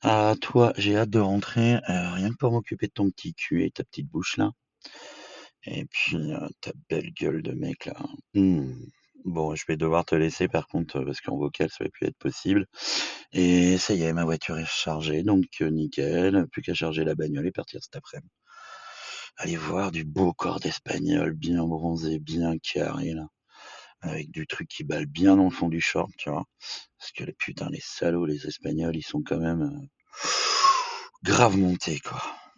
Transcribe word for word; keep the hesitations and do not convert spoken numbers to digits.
Ah, toi, j'ai hâte de rentrer, heu, rien que pour m'occuper de ton petit cul et ta petite bouche là. Et puis, heu, ta belle gueule de mec là. Mmh. Bon, je vais devoir te laisser par contre, heu, parce qu'en vocal ça va plus être possible. Et ça y est, ma voiture est rechargée, donc heu, nickel, plus qu'à charger la bagnole et partir cet après-midi. Aller voir du beau corps d'Espagnol, bien bronzé, bien carré là, avec du truc qui balle bien dans le fond du short, tu vois? Parce que les putain, les salauds, les Espagnols, ils sont quand même, heu, grave montés, quoi.